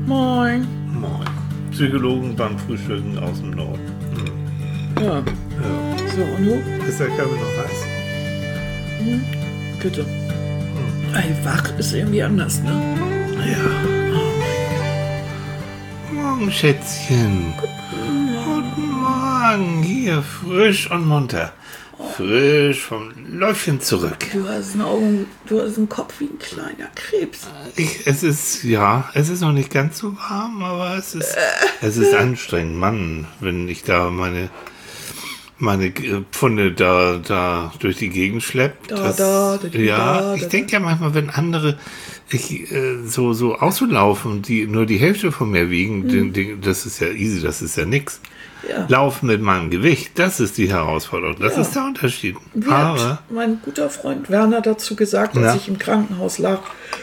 Moin. Moin. Psychologen beim Frühstücken aus dem Norden. Ja. So, und du? Ist der Körper noch heiß? Bitte. Ey, wach ist irgendwie anders, ne? Ja. Morgen, Schätzchen. Guten Morgen. Hier, frisch und munter. Frisch vom Läufchen zurück. Du hast einen Kopf wie ein kleiner Krebs. Es ist noch nicht ganz so warm, aber es ist anstrengend. Mann, wenn ich da meine Pfunde da durch die Gegend schleppt. Ich denke ja manchmal, wenn andere so auslaufen, die nur die Hälfte von mir wiegen, das ist ja easy, das ist ja nix. Ja. Laufen mit meinem Gewicht, das ist die Herausforderung, das ist der Unterschied. Wie hat mein guter Freund Werner dazu gesagt, als ich im Krankenhaus lag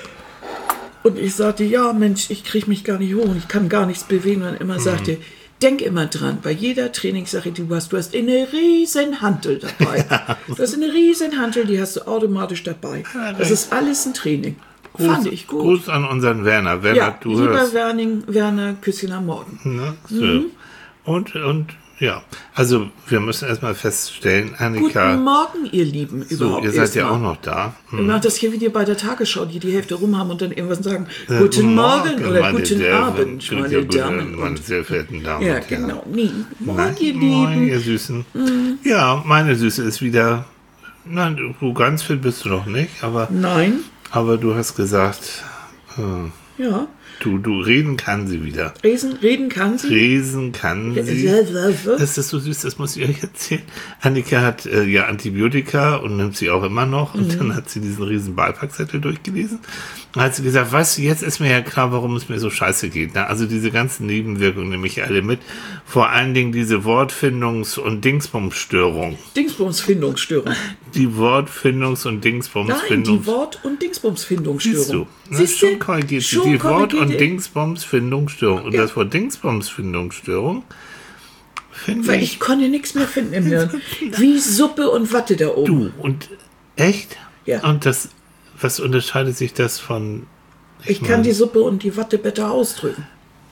und ich sagte, ja Mensch, ich kriege mich gar nicht hoch, ich kann gar nichts bewegen, und immer sagte, denk immer dran, bei jeder Trainingssache, die du hast eine riesen Hantel dabei. Du hast eine riesen Hantel, die hast du automatisch dabei. Das ist alles ein Training. Fand ich gut. Gruß an unseren Werner. Werner, du lieber hörst. Werner, Küsschen am Morgen. Ne? So. Und ja, also wir müssen erstmal feststellen, Annika. Guten Morgen, ihr Lieben. So, ihr seid ja auch noch da. Ich mache das hier wie die bei der Tagesschau, die Hälfte rum haben und dann irgendwas sagen, guten Morgen oder guten Abend, meine Damen. Meine sehr verehrten Damen. Ja, genau. Morgen, ihr Moin, Lieben. ihr Süßen. Ja, meine Süße ist wieder. Nein, du ganz fit bist du noch nicht, aber. Nein. Aber du hast gesagt. Ja. Du reden kann sie wieder. Reden kann sie? Reden kann sie. Das ist so süß, das muss ich euch erzählen. Annika hat ja Antibiotika und nimmt sie auch immer noch. Und dann hat sie diesen riesen Beipackzettel durchgelesen. Und hat sie gesagt, weißt du, jetzt ist mir ja klar, warum es mir so scheiße geht. Ne? Also diese ganzen Nebenwirkungen nehme ich alle mit. Vor allen Dingen diese Wortfindungs- und Dingsbumsstörung. Dingsbumsfindungsstörung. Die Wortfindungs- und Dingsbumsfindung. Nein, die Wort- und Dingsbumsfindungsstörung. Siehst du? Schon korrigiert sie. Die Wort- und Dingsbumsfindungsstörung. Und das Wort Dingsbumsfindungsstörung finde Weil ich konnte nichts mehr finden im Hirn. Wie Suppe und Watte da oben. Du, und echt? Ja. Und was unterscheidet sich das von... Ich kann die Suppe und die Watte besser ausdrücken.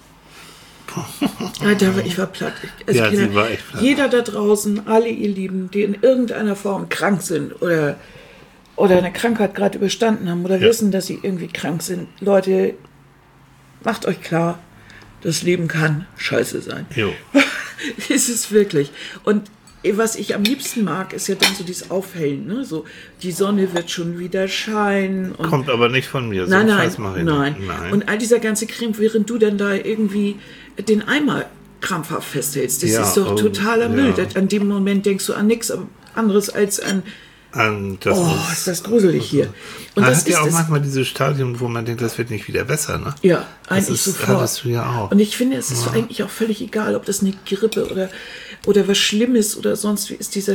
Ich war platt. Sie war echt platt. Jeder da draußen, alle ihr Lieben, die in irgendeiner Form krank sind oder eine Krankheit gerade überstanden haben oder wissen, dass sie irgendwie krank sind. Leute, macht euch klar, das Leben kann scheiße sein. Jo. Ist es wirklich. Und was ich am liebsten mag, ist ja dann so dieses Aufhellen. Ne? So, die Sonne wird schon wieder scheinen. Und kommt aber nicht von mir. Nein. Und all dieser ganze Krim, während du dann da irgendwie den Eimer krampfhaft festhältst. Das ist doch totaler Müll. An dem Moment denkst du an nichts anderes als an... ist das gruselig hier. Und man das hat ja auch manchmal dieses Stadium, wo man denkt, das wird nicht wieder besser, ne? Ja, eigentlich sofort. Hattest du ja auch. Und ich finde, es ist eigentlich auch völlig egal, ob das eine Grippe oder was Schlimmes oder sonst wie ist.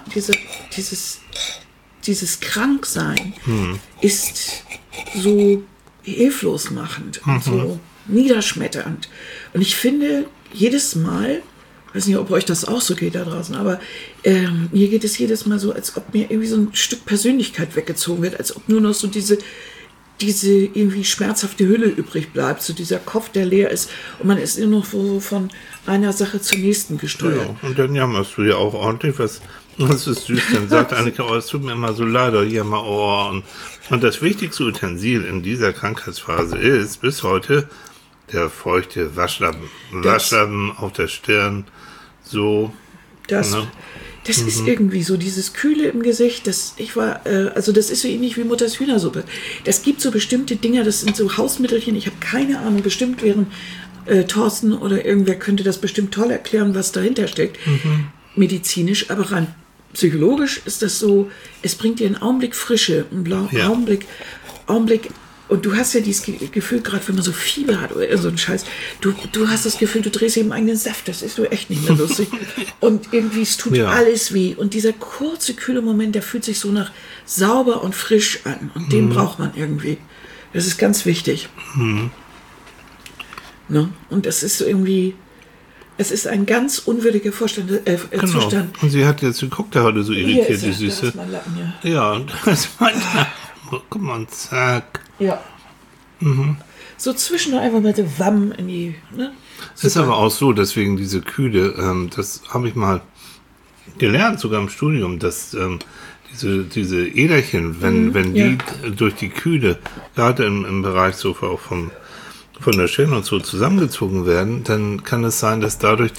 Dieses Kranksein ist so hilflos machend und so niederschmetternd. Und ich finde, jedes Mal, ich weiß nicht, ob euch das auch so geht da draußen, aber mir geht es jedes Mal so, als ob mir irgendwie so ein Stück Persönlichkeit weggezogen wird, als ob nur noch so diese irgendwie schmerzhafte Hülle übrig bleibt, so dieser Kopf, der leer ist und man ist nur noch so von einer Sache zur nächsten gesteuert. Ja, und dann jammerst du ja auch ordentlich, was ist süß, dann sagt Annika, es tut mir immer so leid, und das wichtigste Utensil in dieser Krankheitsphase ist bis heute der feuchte Waschlappen. Waschlappen auf der Stirn, so. Das ist irgendwie so, dieses Kühle im Gesicht, das ist so ähnlich wie Mutters Hühnersuppe. Das gibt so bestimmte Dinge, das sind so Hausmittelchen, ich habe keine Ahnung, bestimmt wären Thorsten oder irgendwer könnte das bestimmt toll erklären, was dahinter steckt. Medizinisch, aber rein psychologisch ist das so, es bringt dir einen Augenblick Frische, einen blauen Augenblick. Und du hast ja dieses Gefühl, gerade wenn man so Fieber hat oder so einen Scheiß, du hast das Gefühl, du drehst eben eigenen Saft, das ist so echt nicht mehr lustig. Und irgendwie, es tut alles weh. Und dieser kurze, kühle Moment, der fühlt sich so nach sauber und frisch an. Und den braucht man irgendwie. Das ist ganz wichtig. Ne? Und das ist so irgendwie, es ist ein ganz unwürdiger Zustand. Und sie hat jetzt geguckt, da heute so irritiert, die Süße. Das ist mein Lappen, ja, und das ist mein Lappen. Guck mal, zack. Ja. so zwischendurch einfach mal so Wamm in die, ne? Es ist aber auch so, deswegen diese Kühle, das habe ich mal gelernt, sogar im Studium, dass diese Äderchen, wenn die durch die Kühle, gerade im Bereich so auch von der Stirn und so zusammengezogen werden, dann kann es sein, dass dadurch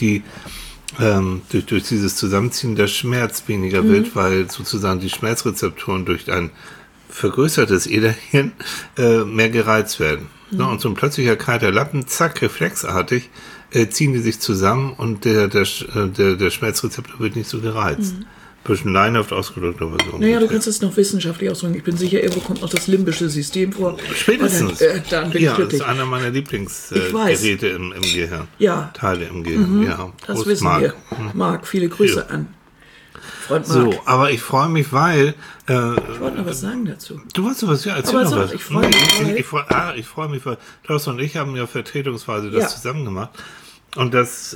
durch dieses Zusammenziehen der Schmerz weniger wird, weil sozusagen die Schmerzrezeptoren durch ein vergrößertes Äderchen mehr gereizt werden. Ne? Und so ein plötzlicher kalter Lappen, zack, reflexartig, ziehen die sich zusammen und der Schmerzrezeptor wird nicht so gereizt. Bisschen laienhaft ausgedrückt, aber so. Naja, du kannst es noch wissenschaftlich ausdrücken. Ich bin sicher, irgendwo kommt noch das limbische System vor. Spätestens. Dann bin ich glücklich. Das ist einer meiner Lieblingsgeräte im Gehirn. Ja. Teile im Gehirn, ja. Das Prost, wissen Marc. wir. Marc, viele Grüße an Freund Marc. So, aber ich freue mich, weil... ich wollte noch was sagen dazu. Du wolltest was, ja, erzähl Aber noch sag, was. ich freue mich, Ich freue mich, weil Klaus und ich haben ja vertretungsweise das zusammen gemacht. Und das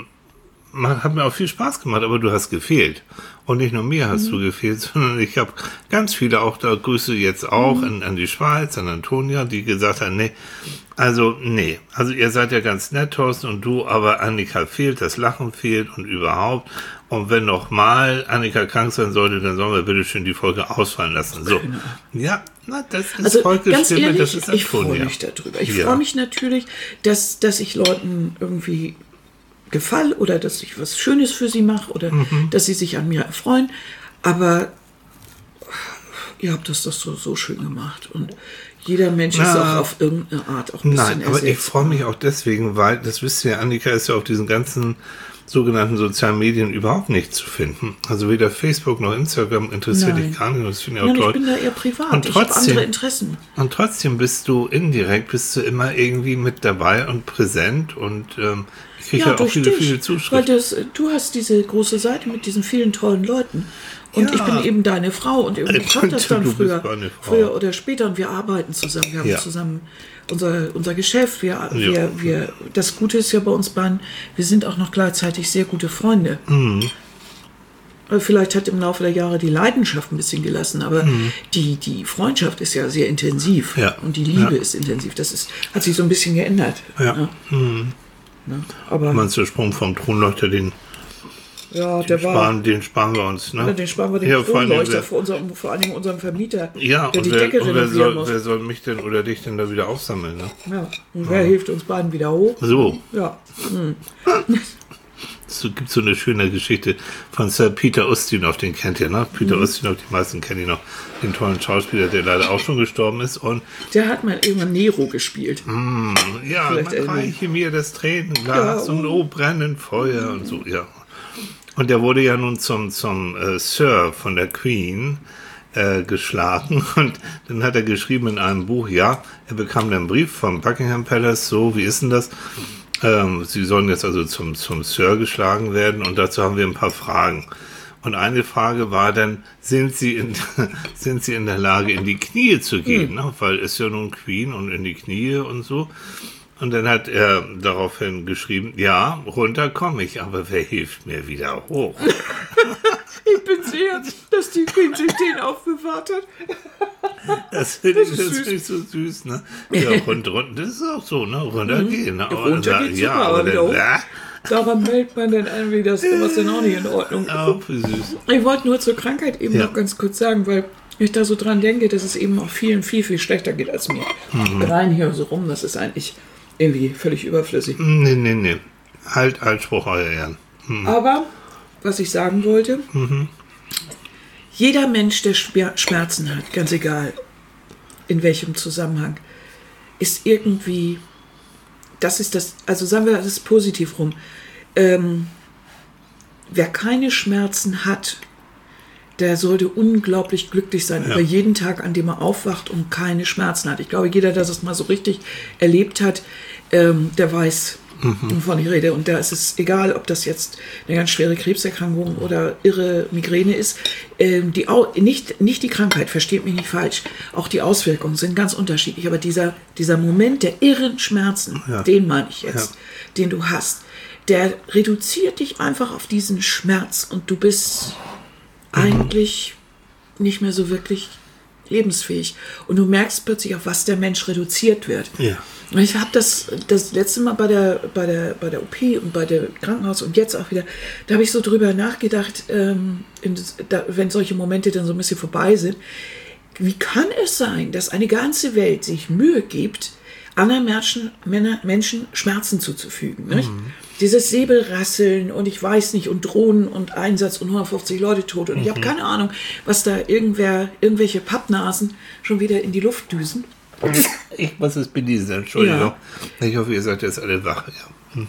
hat mir auch viel Spaß gemacht, aber du hast gefehlt. Und nicht nur mir hast du gefehlt, sondern ich habe ganz viele, auch da Grüße jetzt auch an die Schweiz, an Antonia, die gesagt haben, nee, also ihr seid ja ganz nett, Thorsten und du, aber Annika fehlt, das Lachen fehlt und überhaupt. Und wenn noch mal Annika krank sein sollte, dann sollen wir bitte schön die Folge ausfallen lassen. So, ja, das ist also, Volkes ganz Stimme, ehrlich, das ist Antonia. ich freue mich darüber. Ich freue mich natürlich, dass ich Leuten irgendwie gefall oder dass ich was Schönes für sie mache oder dass sie sich an mir erfreuen. Aber ihr habt das doch so schön gemacht. Und jeder Mensch ist auch auf irgendeine Art auch ein bisschen Nein, aber ich freue mich auch deswegen, weil, das wisst ihr, Annika ist ja auf diesen ganzen sogenannten sozialen Medien überhaupt nicht zu finden. Also weder Facebook noch Instagram interessiert dich gar nicht. Das finde ich auch toll. Ich bin da eher privat. Und trotzdem, ich habe andere Interessen. Und trotzdem bist du immer irgendwie mit dabei und präsent und ich kriege ja auch viele Zuschriften. Weil du hast diese große Seite mit diesen vielen tollen Leuten. Und ich bin eben deine Frau und irgendwie kommt das dann früher oder später und wir arbeiten zusammen. Wir haben zusammen unser Geschäft. Das Gute ist ja bei uns beiden, wir sind auch noch gleichzeitig sehr gute Freunde. Vielleicht hat im Laufe der Jahre die Leidenschaft ein bisschen gelassen, aber die Freundschaft ist ja sehr intensiv und die Liebe ist intensiv. Hat sich so ein bisschen geändert. Ja. Ne? Aber meinst du, der Sprung vom Thronleuchter, den sparen wir uns, ne? Den sparen wir den Kronleuchter vor allen Dingen unserem Vermieter, der die Decke renovieren muss. Wer soll mich denn oder dich denn da wieder aufsammeln, ne? Ja, und wer hilft uns beiden wieder hoch? So. Ja. Es gibt so eine schöne Geschichte von Sir Peter Ustinov, den kennt ihr, ne? Peter Ustinov, die meisten kennen ihn noch, den tollen Schauspieler, der leider auch schon gestorben ist. Und der hat mal irgendwann Nero gespielt. Ja, man reiche mir das Tränenglas und brennen Feuer und so, ja. Und der wurde ja nun zum Sir von der Queen geschlagen und dann hat er geschrieben in einem Buch, er bekam einen Brief vom Buckingham Palace, so, wie ist denn das? Sie sollen jetzt also zum Sir geschlagen werden und dazu haben wir ein paar Fragen. Und eine Frage war dann, sind Sie in der Lage, in die Knie zu gehen? Ne? Weil ist ja nun Queen und in die Knie und so. Und dann hat er daraufhin geschrieben, ja, runter komme ich, aber wer hilft mir wieder hoch? Ich bin sicher, dass die Queen sich den aufbewahrt hat. Das finde ich so süß, ne? Ja, runter, das ist auch so, ne? Runtergehen. Ne? Runter geht super, aber wieder hoch. Daran meldet man dann irgendwie, dass was dann auch nicht in Ordnung ist. Oh, wie süß. Ich wollte nur zur Krankheit eben noch ganz kurz sagen, weil ich da so dran denke, dass es eben auch vielen viel, viel schlechter geht als mir. Rein hier so rum, das ist eigentlich irgendwie völlig überflüssig. Nee. Halt Spruch, euer Ehren. Aber, was ich sagen wollte, jeder Mensch, der Schmerzen hat, ganz egal in welchem Zusammenhang, ist irgendwie, also sagen wir, das ist positiv rum. Wer keine Schmerzen hat, der sollte unglaublich glücklich sein über jeden Tag, an dem er aufwacht und keine Schmerzen hat. Ich glaube, jeder, der das mal so richtig erlebt hat, der weiß, wovon ich rede. Und da ist es egal, ob das jetzt eine ganz schwere Krebserkrankung oder irre Migräne ist. Nicht die Krankheit, versteht mich nicht falsch. Auch die Auswirkungen sind ganz unterschiedlich. Aber dieser Moment der irren Schmerzen, den meine ich jetzt, den du hast, der reduziert dich einfach auf diesen Schmerz und du bist eigentlich nicht mehr so wirklich lebensfähig. Und du merkst plötzlich, auf was der Mensch reduziert wird. Ja. Und ich habe das letzte Mal bei der OP und bei der Krankenhaus und jetzt auch wieder, da habe ich so drüber nachgedacht, wenn solche Momente dann so ein bisschen vorbei sind, wie kann es sein, dass eine ganze Welt sich Mühe gibt, anderen Menschen Schmerzen zuzufügen. Nicht? Dieses Säbelrasseln und ich weiß nicht und Drohnen und Einsatz und 150 Leute tot und ich habe keine Ahnung, was da irgendwelche Pappnasen schon wieder in die Luft düsen. Ich muss es beniesen, Entschuldigung. Ja. Ich hoffe, ihr seid jetzt alle wach. Ja.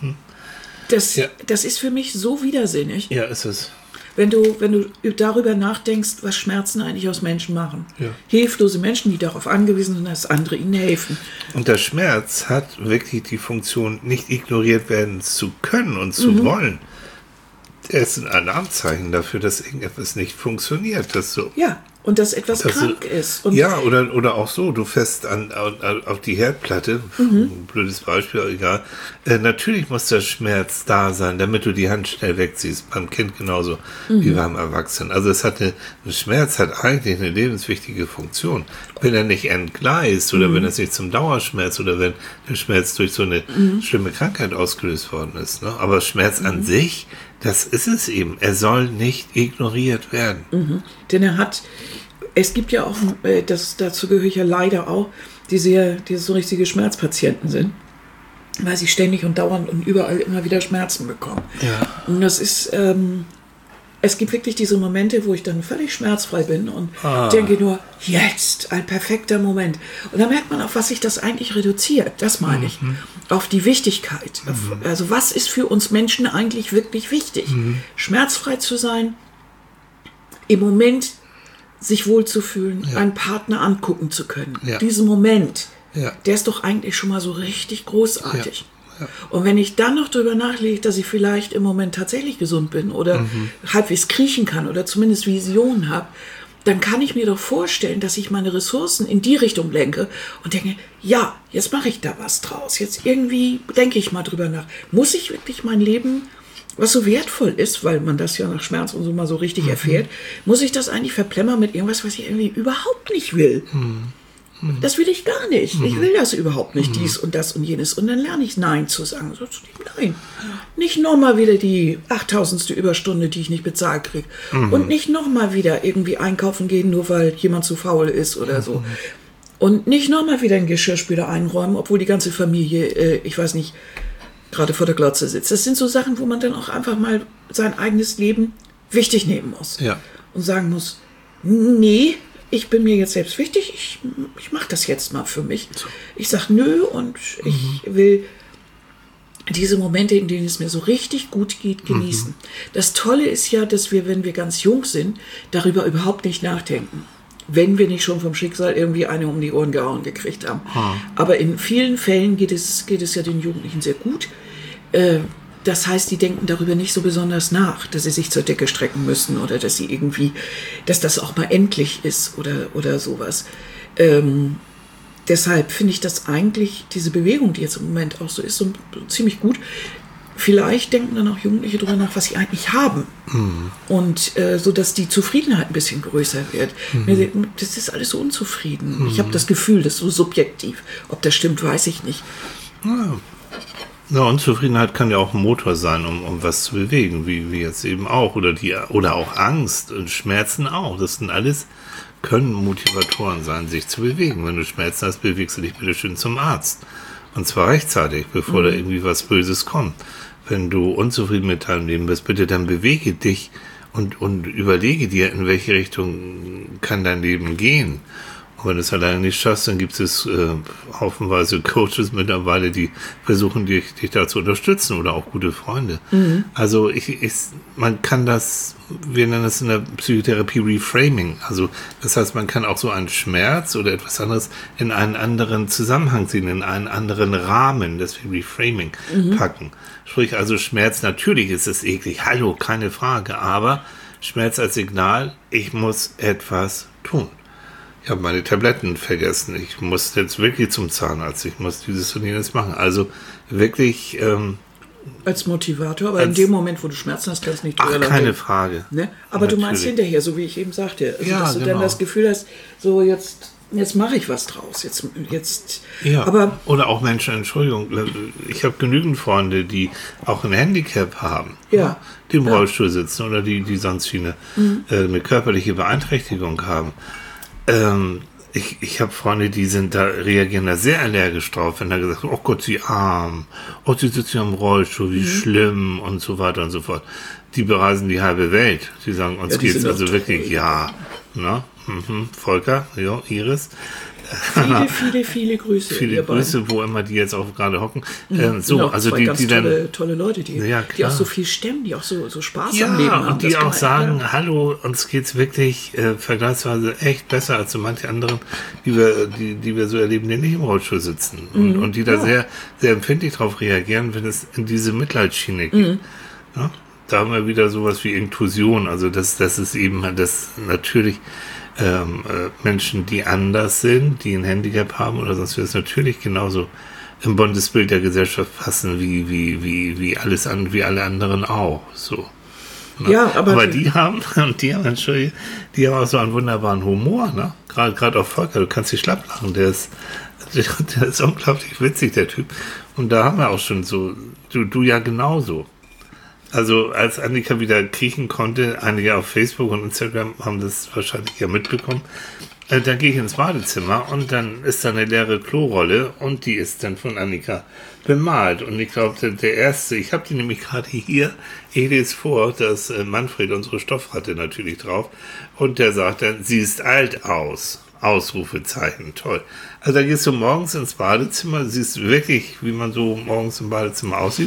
Das ist für mich so widersinnig. Ja, ist es. Wenn du darüber nachdenkst, was Schmerzen eigentlich aus Menschen machen. Ja. Hilflose Menschen, die darauf angewiesen sind, dass andere ihnen helfen. Und der Schmerz hat wirklich die Funktion, nicht ignoriert werden zu können und zu wollen. Er ist ein Alarmzeichen dafür, dass irgendetwas nicht funktioniert. Dass so, ja, und dass etwas krank ist. Und ja, oder auch so, du fährst auf die Herdplatte, ein blödes Beispiel, egal. Natürlich muss der Schmerz da sein, damit du die Hand schnell wegziehst. Beim Kind genauso wie beim Erwachsenen. Also ein Schmerz hat eigentlich eine lebenswichtige Funktion. Wenn er nicht entgleist oder wenn es nicht zum Dauerschmerz oder wenn der Schmerz durch so eine schlimme Krankheit ausgelöst worden ist. Ne? Aber Schmerz an sich, das ist es eben. Er soll nicht ignoriert werden. Denn es gibt ja auch, dazu gehöre ich ja leider auch, die so richtige Schmerzpatienten sind, weil sie ständig und dauernd und überall immer wieder Schmerzen bekommen. Ja. Und das ist, es gibt wirklich diese Momente, wo ich dann völlig schmerzfrei bin und denke nur, jetzt, ein perfekter Moment. Und da merkt man, auf was sich das eigentlich reduziert. Das meine ich. Auf die Wichtigkeit. Also was ist für uns Menschen eigentlich wirklich wichtig? Schmerzfrei zu sein, im Moment sich wohlzufühlen, einen Partner angucken zu können. Ja. Diesen Moment, der ist doch eigentlich schon mal so richtig großartig. Ja. Und wenn ich dann noch darüber nachlege, dass ich vielleicht im Moment tatsächlich gesund bin oder halbwegs kriechen kann oder zumindest Visionen habe, dann kann ich mir doch vorstellen, dass ich meine Ressourcen in die Richtung lenke und denke, ja, jetzt mache ich da was draus. Jetzt irgendwie denke ich mal drüber nach. Muss ich wirklich mein Leben, was so wertvoll ist, weil man das ja nach Schmerz und so mal so richtig erfährt, muss ich das eigentlich verplemmern mit irgendwas, was ich irgendwie überhaupt nicht will? Das will ich gar nicht. Ich will das überhaupt nicht, dies und das und jenes. Und dann lerne ich Nein zu sagen. So, nein. Nicht nochmal wieder die 8000. Überstunde, die ich nicht bezahlt kriege. Und nicht nochmal wieder irgendwie einkaufen gehen, nur weil jemand zu faul ist oder so. Und nicht nochmal wieder einen Geschirrspüler einräumen, obwohl die ganze Familie, ich weiß nicht, gerade vor der Glotze sitzt. Das sind so Sachen, wo man dann auch einfach mal sein eigenes Leben wichtig nehmen muss. Ja. Und sagen muss, nee, ich bin mir jetzt selbst wichtig, ich mache das jetzt mal für mich. Ich sage nö und ich will diese Momente, in denen es mir so richtig gut geht, genießen. Das Tolle ist ja, dass wir, wenn wir ganz jung sind, darüber überhaupt nicht nachdenken. Wenn wir nicht schon vom Schicksal irgendwie eine um die Ohren gehauen gekriegt haben. Aber in vielen Fällen geht es ja den Jugendlichen sehr gut. Das heißt, die denken darüber nicht so besonders nach, dass sie sich zur Decke strecken müssen oder dass sie irgendwie, dass das auch mal endlich ist oder sowas. Deshalb finde ich das eigentlich, diese Bewegung, die jetzt im Moment auch so ist, so ziemlich gut. Vielleicht denken dann auch Jugendliche darüber nach, was sie eigentlich haben. Und so, dass die Zufriedenheit ein bisschen größer wird. Das ist alles so unzufrieden. Ich habe das Gefühl, das ist so subjektiv. Ob das stimmt, weiß ich nicht. Ja, Unzufriedenheit kann ja auch ein Motor sein, um was zu bewegen, wie jetzt eben auch. Oder auch Angst und Schmerzen auch. Das sind alles, können Motivatoren sein, sich zu bewegen. Wenn du Schmerzen hast, bewegst du dich bitte schön zum Arzt. Und zwar rechtzeitig, bevor da irgendwie was Böses kommt. Wenn du unzufrieden mit deinem Leben bist, bitte dann bewege dich und überlege dir, in welche Richtung kann dein Leben gehen. Und wenn du es alleine nicht schaffst, dann gibt es haufenweise Coaches mittlerweile, die versuchen, dich da zu unterstützen oder auch gute Freunde. Also man kann das, wir nennen das in der Psychotherapie Reframing. Also das heißt, man kann auch so einen Schmerz oder etwas anderes in einen anderen Zusammenhang ziehen, in einen anderen Rahmen, das wir Reframing packen. Sprich also Schmerz, natürlich ist es eklig, hallo, keine Frage, aber Schmerz als Signal, ich muss etwas tun. Ich habe meine Tabletten vergessen. Ich muss jetzt wirklich zum Zahnarzt. Ich muss dieses und jenes machen. Also wirklich Als Motivator, aber in dem Moment, wo du Schmerzen hast, kannst du nicht drüber lachen. Keine Frage. Ne? Aber Natürlich. du meinst hinterher, so wie ich eben sagte, also, Ja, dass du dann das Gefühl hast, so jetzt mache ich was draus. Jetzt. Ja, aber oder auch Menschen, Entschuldigung, ich habe genügend Freunde, die auch ein Handicap haben, ja. die im Rollstuhl sitzen oder die sonst wie eine körperliche Beeinträchtigung haben. Ich habe Freunde, die reagieren da sehr allergisch drauf, wenn da gesagt wird, oh Gott, sie arm, oh, sie sitzen ja im Rollstuhl, wie schlimm und so weiter und so fort. Die bereisen die halbe Welt. Die sagen, uns geht's also wirklich, ja, ne? Volker, ja, Iris. Viele Grüße. Viele Grüße, wo immer die jetzt auch gerade hocken. Also die ganz dann tolle Leute, die auch so viel stemmen, die auch so Spaß am Leben haben. Und die auch sagen, hallo, uns geht's wirklich vergleichsweise echt besser als so manche anderen, die wir so erleben, die nicht im Rollstuhl sitzen. Und die da sehr, sehr empfindlich drauf reagieren, wenn es in diese Mitleidsschiene geht. Ja? Da haben wir wieder sowas wie Inklusion. Also das ist eben das natürlich Menschen, die anders sind, die ein Handicap haben oder sonst wird es natürlich genauso im buntes Bild der Gesellschaft passen wie alle anderen auch. So. Ne? Ja, aber die haben auch so einen wunderbaren Humor, ne? Gerade auch Volker, du kannst dich schlapp lachen, der ist unglaublich witzig, der Typ. Und da haben wir auch schon so, du ja genauso. Also als Annika wieder kriechen konnte, einige auf Facebook und Instagram haben das wahrscheinlich ja mitbekommen, da gehe ich ins Badezimmer und dann ist da eine leere Klorolle und die ist dann von Annika bemalt. Und ich glaube, der erste, ich habe die nämlich gerade hier, ich lese vor, dass Manfred, unsere Stoffratte, natürlich drauf, und der sagt dann, sie ist alt aus. Ausrufezeichen, toll. Also da gehst du morgens ins Badezimmer, siehst wirklich, wie man so morgens im Badezimmer aussieht,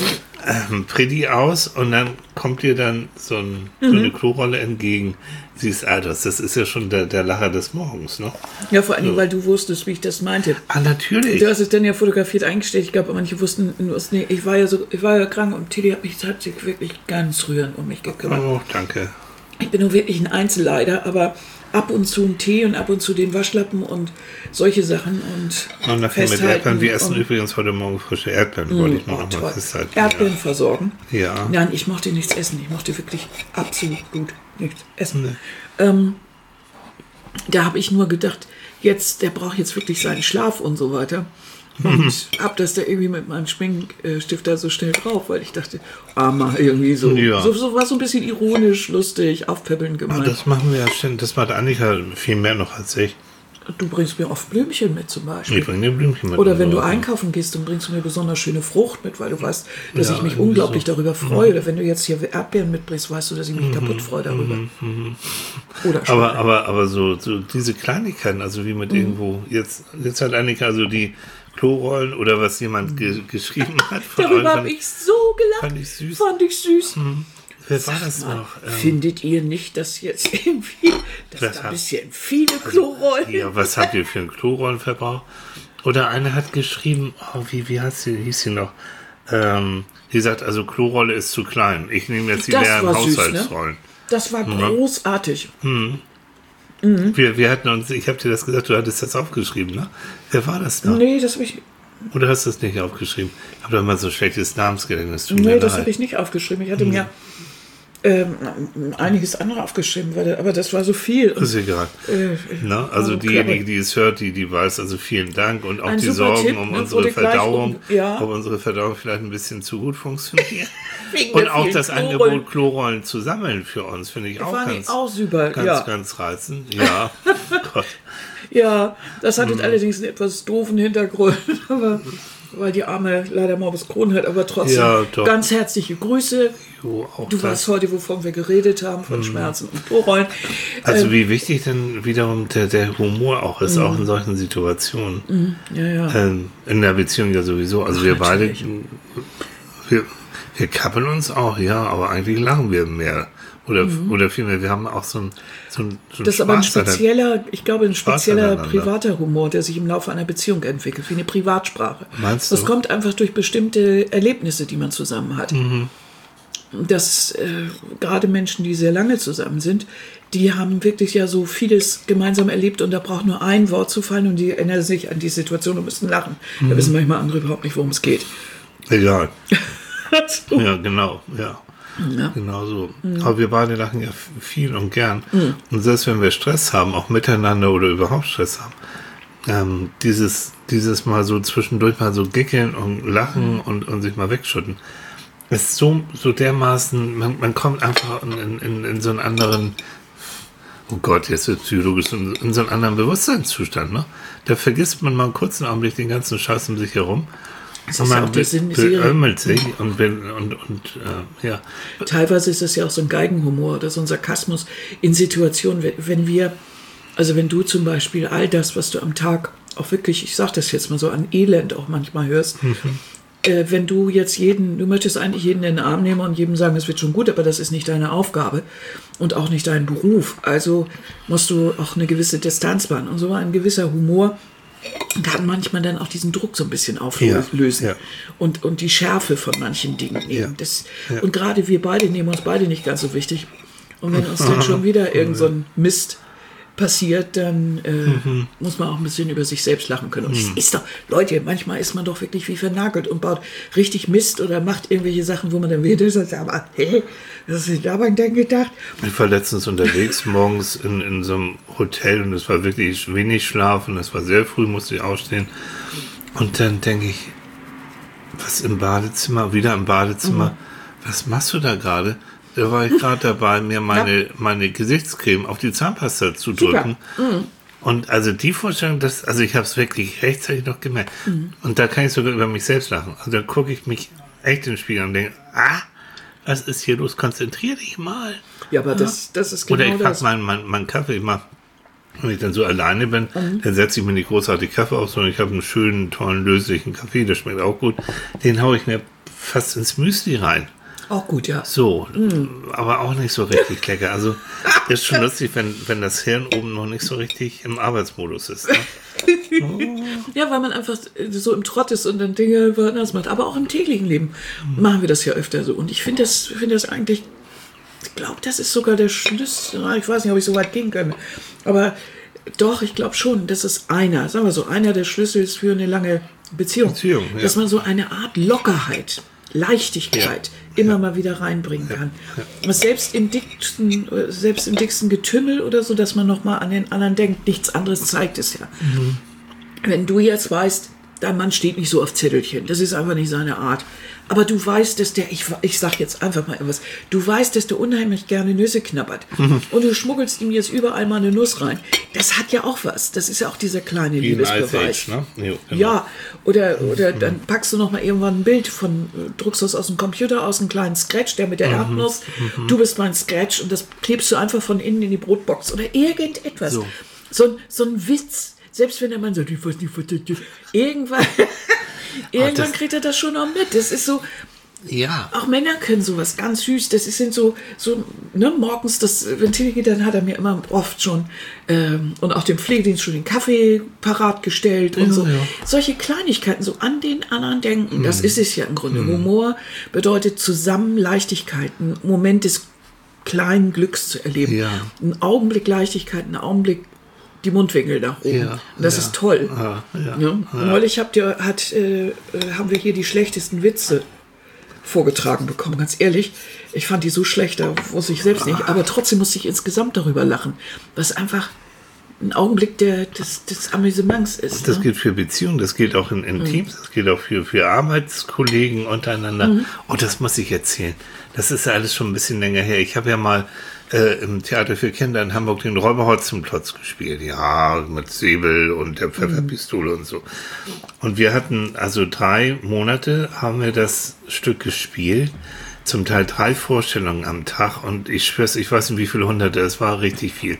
pretty aus und dann kommt dir dann so eine Klorolle entgegen. Siehst alt aus. Das ist ja schon der Lacher des Morgens, ne? Ja, vor allem, weil du wusstest, wie ich das meinte. Ah, natürlich. Du hast es dann ja fotografiert eingestellt. Ich glaube, manche wussten, nee, ich war ja krank und Tilly hat sich wirklich ganz rührend um mich gekümmert. Oh, danke. Ich bin nur wirklich ein Einzelleider, aber ab und zu einen Tee und ab und zu den Waschlappen und solche Sachen und nachher mit Erdbeeren. Wir essen übrigens heute Morgen frische Erdbeeren, wollte ich noch einmal festhalten. Erdbeeren versorgen? Ja. Nein, ich mochte nichts essen. Ich mochte wirklich absolut nichts essen. Nee. Da habe ich nur gedacht, der braucht jetzt wirklich seinen Schlaf und so weiter. Und hab das da irgendwie mit meinem Schminkstift da so schnell drauf, weil ich dachte, mal irgendwie so. Ja. So war so ein bisschen ironisch, lustig, aufpäppeln gemeint. Das machen wir ja ständig. Das macht Annika viel mehr noch als ich. Du bringst mir oft Blümchen mit zum Beispiel. Ich bringe dir Blümchen mit. Oder wenn du einkaufen gehst, dann bringst du mir besonders schöne Frucht mit, weil du weißt, dass ich mich unglaublich darüber freue. Oder wenn du jetzt hier Erdbeeren mitbringst, weißt du, dass ich mich kaputt freue darüber. Oder aber so diese Kleinigkeiten, also wie mit irgendwo, jetzt hat Annika also die Klorollen oder was jemand geschrieben hat. Darüber habe ich so gelacht. Fand ich süß. Wer war das noch? Findet ihr nicht, dass jetzt irgendwie, dass da ein bisschen viele Klorollen? Ja, was habt ihr für einen Klorollenverbrauch? Oder eine hat geschrieben, hieß sie noch? Die sagt, also Klorolle ist zu klein. Ich nehme jetzt die leeren Haushaltsrollen. Ne? Das war großartig. Wir hatten uns, ich habe dir das gesagt, du hattest das aufgeschrieben, ne? Wer war das noch? Nee, das habe ich... Oder hast du das nicht aufgeschrieben? Ich habe doch mal so schlechtes Namensgedächtnis. Nee, das habe ich nicht aufgeschrieben. Ich hatte mir einiges andere aufgeschrieben, aber das war so viel. Das ist egal. Also diejenige, die es hört, die weiß, also vielen Dank und auch die Sorgen Tipp, um unsere Verdauung, ob unsere Verdauung vielleicht ein bisschen zu gut funktioniert. Und auch das Angebot, Klorollen zu sammeln für uns, finde ich auch ganz reizend. Ja, Gott. Ja, das hat allerdings einen etwas doofen Hintergrund, aber weil die Arme leider Morbus Crohn hat, aber trotzdem ganz herzliche Grüße. Du weißt heute, wovon wir geredet haben, von Schmerzen und Klorollen. Also wie wichtig denn wiederum der Humor auch ist, auch in solchen Situationen. In der Beziehung ja sowieso. Also wir beide, wir kappeln uns auch, aber eigentlich lachen wir mehr. Oder vielmehr, wir haben auch so ein das ist aber ein spezieller privater Humor, der sich im Laufe einer Beziehung entwickelt, wie eine Privatsprache. Meinst du? Das kommt einfach durch bestimmte Erlebnisse, die man zusammen hat. Dass gerade Menschen, die sehr lange zusammen sind, die haben wirklich ja so vieles gemeinsam erlebt und da braucht nur ein Wort zu fallen und die erinnern sich an die Situation und müssen lachen. Da wissen manchmal andere überhaupt nicht, worum es geht. Egal. So. Ja, genau, ja. Ja. Genau so. Aber wir beide lachen ja viel und gern. Und selbst wenn wir Stress haben, auch miteinander oder überhaupt Stress haben, dieses mal so zwischendurch mal so gickeln und lachen und sich mal wegschütten, ist so dermaßen, man kommt einfach in so einen anderen, oh Gott, jetzt wird psychologisch, in so einen anderen Bewusstseinszustand, ne? Da vergisst man mal einen kurzen Augenblick den ganzen Scheiß um sich herum. Das ist ja auch der Sinn der Serie. Beömmelt sich und ja. Teilweise ist das ja auch so ein Geigenhumor oder so ein Sarkasmus in Situationen, wenn du zum Beispiel all das, was du am Tag auch wirklich, ich sag das jetzt mal so, an Elend auch manchmal hörst, wenn du jetzt du möchtest eigentlich jeden in den Arm nehmen und jedem sagen, es wird schon gut, aber das ist nicht deine Aufgabe und auch nicht dein Beruf. Also musst du auch eine gewisse Distanz wahren. Und so ein gewisser Humor kann manchmal dann auch diesen Druck so ein bisschen auflösen und die Schärfe von manchen Dingen nehmen. Und gerade wir beide nehmen uns beide nicht ganz so wichtig. Und wenn uns dann schon wieder irgend so ein Mist passiert, dann muss man auch ein bisschen über sich selbst lachen können. Und es ist doch, Leute, manchmal ist man doch wirklich wie vernagelt und baut richtig Mist oder macht irgendwelche Sachen, wo man dann wieder sagt, aber hey, was hast du dabei denn gedacht? Ich war letztens unterwegs, morgens in so einem Hotel und es war wirklich wenig Schlaf und es war sehr früh, musste ich aufstehen. Und dann denke ich, was wieder im Badezimmer, was machst du da gerade? Da war ich gerade dabei, mir meine Gesichtscreme auf die Zahnpasta zu drücken. Und also die Vorstellung, ich habe es wirklich rechtzeitig noch gemerkt. Und da kann ich sogar über mich selbst lachen. Also da gucke ich mich echt in den Spiegel und denke, was ist hier los? Konzentrier dich mal. Ja, aber das ist genau das. Oder ich packe meinen Kaffee immer, wenn ich dann so alleine bin, dann setze ich mir nicht großartig Kaffee auf, sondern ich habe einen schönen, tollen, löslichen Kaffee, der schmeckt auch gut. Den haue ich mir fast ins Müsli rein. Auch gut, ja. So, aber auch nicht so richtig lecker. Also ist schon lustig, wenn das Hirn oben noch nicht so richtig im Arbeitsmodus ist. Ne? Ja, weil man einfach so im Trott ist und dann Dinge woanders macht. Aber auch im täglichen Leben machen wir das ja öfter so. Und ich finde das eigentlich, ich glaube, das ist sogar der Schlüssel. Ich weiß nicht, ob ich so weit gehen kann. Aber doch, ich glaube schon, das ist einer der Schlüssel ist für eine lange Beziehung. Ja. Dass man so eine Art Lockerheit, Leichtigkeit immer mal wieder reinbringen kann. Was selbst im dicksten Getümmel oder so, dass man nochmal an den anderen denkt, nichts anderes zeigt es ja. Wenn du jetzt weißt, dein Mann steht nicht so auf Zettelchen, das ist einfach nicht seine Art. Aber du weißt, dass ich sag jetzt einfach mal etwas, du weißt, dass der unheimlich gerne Nüsse knabbert. Und du schmuggelst ihm jetzt überall mal eine Nuss rein. Das hat ja auch was. Das ist ja auch dieser kleine Liebesbeweis. Ne? Jo, genau. Ja, oder dann packst du noch mal irgendwann ein Bild druckst das aus dem Computer aus, einen kleinen Scratch, der mit der Erdnuss. Du bist mein Scratch und das klebst du einfach von innen in die Brotbox oder irgendetwas. So ein Witz. Selbst wenn der Mann sagt, irgendwann kriegt er das schon noch mit. Das ist so, auch Männer können sowas ganz süß. Das sind so morgens das Ventil geht, dann hat er mir immer oft schon und auch dem Pflegedienst schon den Kaffee parat gestellt und so. Ja. Solche Kleinigkeiten, so an den anderen denken, das ist es ja im Grunde. Humor bedeutet zusammen Leichtigkeit, einen Moment des kleinen Glücks zu erleben. Ja. Ein Augenblick Leichtigkeit, ein Augenblick die Mundwinkel nach oben. Ja, und das ist toll. Neulich haben wir hier die schlechtesten Witze vorgetragen bekommen, ganz ehrlich. Ich fand die so schlecht, da wusste ich selbst nicht, aber trotzdem musste ich insgesamt darüber lachen, was einfach ein Augenblick des Amüsements ist. Das gilt für Beziehungen, das gilt auch in Teams, das gilt auch für Arbeitskollegen untereinander. Und das muss ich erzählen. Das ist ja alles schon ein bisschen länger her. Ich habe ja mal im Theater für Kinder in Hamburg den Räuber-Hotzenplotz gespielt. Ja, mit Säbel und der Pfefferpistole und so. Und wir hatten, 3 Monate haben wir das Stück gespielt. Zum Teil 3 Vorstellungen am Tag. Und ich schwör's, ich weiß nicht, wie viele Hunderte, es war richtig viel.